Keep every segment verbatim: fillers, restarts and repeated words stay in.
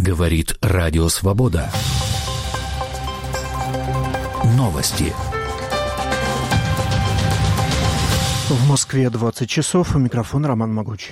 Говорит Радио Свобода. Новости. В Москве двадцать часов. У микрофона Роман Могучий.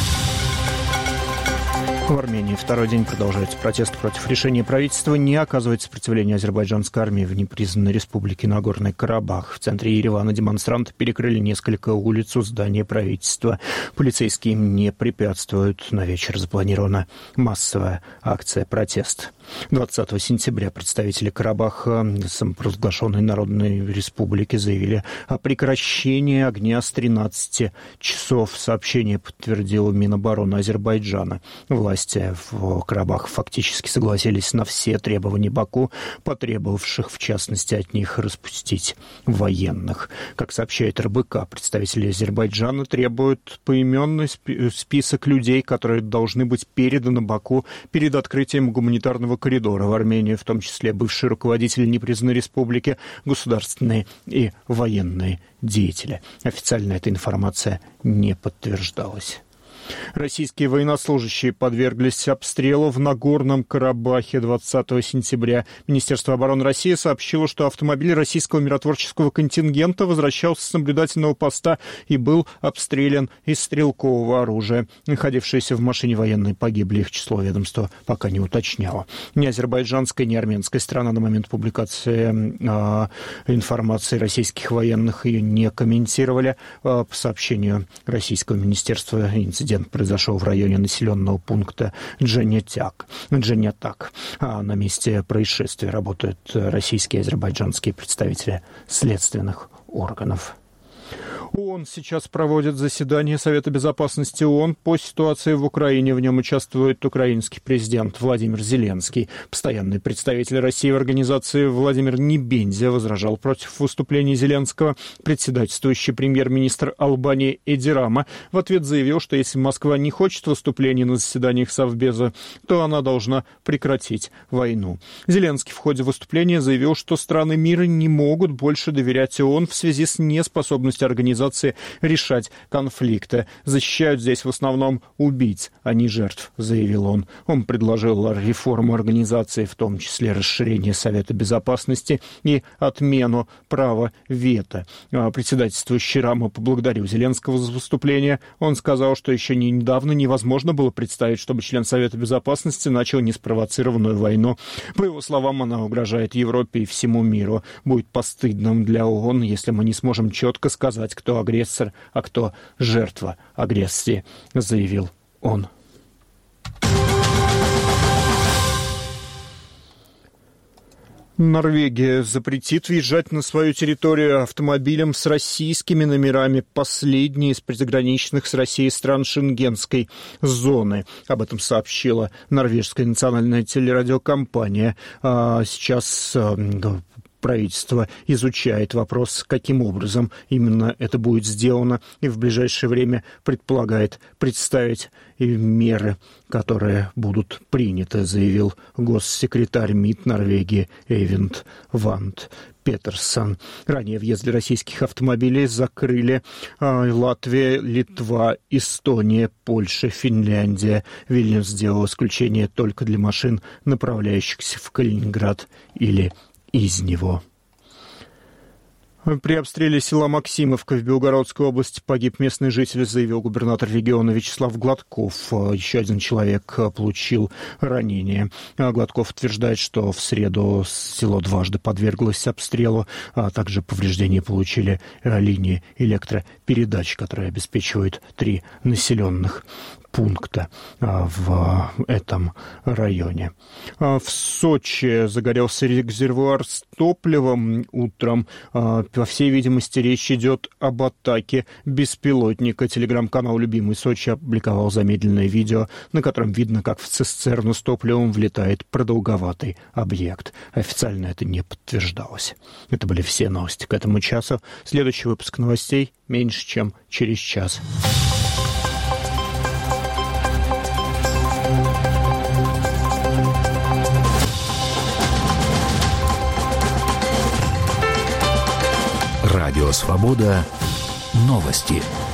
В Армении второй день продолжается протест против решения правительства не оказывать сопротивления азербайджанской армии в непризнанной республике Нагорный Карабах. В центре Еревана демонстранты перекрыли несколько улиц у здания правительства. Полицейские им не препятствуют. На вечер запланирована массовая акция протеста. двадцатого сентября представители Карабаха, самопровозглашенной Народной Республики, заявили о прекращении огня с тринадцати часов. Сообщение подтвердило Минобороны Азербайджана. Власти в Карабахе фактически согласились на все требования Баку, потребовавших, в частности, от них распустить военных. Как сообщает эр бэ ка, представители Азербайджана требуют поименный список людей, которые должны быть переданы Баку перед открытием гуманитарного коридора в Армению, в том числе бывшие руководители непризнанной республики, государственные и военные деятели. Официально эта информация не подтверждалась. Российские военнослужащие подверглись обстрелу в Нагорном Карабахе двадцатого сентября. Министерство обороны России сообщило, что автомобиль российского миротворческого контингента возвращался с наблюдательного поста и был обстрелян из стрелкового оружия. Находившиеся в машине военные погибли, их число ведомство пока не уточняло. Ни азербайджанская, ни армянская страна на момент публикации э, информации российских военных ее не комментировали. Э, по сообщению российского министерства, инцидент произошел в районе населенного пункта Дженетяк. Дженетак. А на месте происшествия работают российские и азербайджанские представители следственных органов. ООН сейчас проводит заседание Совета Безопасности ООН по ситуации в Украине. В нем участвует украинский президент Владимир Зеленский. Постоянный представитель России в организации Владимир Небензя возражал против выступления Зеленского. Председательствующий премьер-министр Албании Эди Рама в ответ заявил, что если Москва не хочет выступлений на заседаниях Совбеза, то она должна прекратить войну. Зеленский в ходе выступления заявил, что страны мира не могут больше доверять ООН в связи с неспособностью организации решать конфликты. Защищают здесь в основном убийц, а не жертв, заявил он. Он предложил реформу организации, в том числе расширение Совета Безопасности и отмену права вето. Председательствующий Рама поблагодарил Зеленского за выступление. Он сказал, что еще недавно невозможно было представить, чтобы член Совета Безопасности начал неспровоцированную войну. По его словам, она угрожает Европе и всему миру. Будет постыдным для ООН, если мы не сможем четко сказать, кто агрессор, а кто жертва агрессии, заявил он. Норвегия запретит въезжать на свою территорию автомобилям с российскими номерами, последние из приграничных с Россией стран Шенгенской зоны. Об этом сообщила норвежская национальная телерадиокомпания. Сейчас правительство изучает вопрос, каким образом именно это будет сделано, и в ближайшее время предполагает представить меры, которые будут приняты, заявил госсекретарь МИД Норвегии Эйвинд Ванд Петерсон. Ранее въезд для российских автомобилей закрыли э, Латвия, Литва, Эстония, Польша, Финляндия. Вильнюс сделал исключение только для машин, направляющихся в Калининград или из него. При обстреле села Максимовка в Белгородской области погиб местный житель, заявил губернатор региона Вячеслав Гладков. Еще один человек получил ранение. Гладков утверждает, что в среду село дважды подверглось обстрелу, а также повреждения получили линии электропередач, которые обеспечивают три населенных пункта в этом районе. В Сочи загорелся резервуар с топливом утром. По всей видимости, речь идет об атаке беспилотника. Телеграм-канал «Любимый Сочи» опубликовал замедленное видео, на котором видно, как в цистерну с топливом влетает продолговатый объект. Официально это не подтверждалось. Это были все новости к этому часу. Следующий выпуск новостей меньше, чем через час. Радио Свобода. Новости.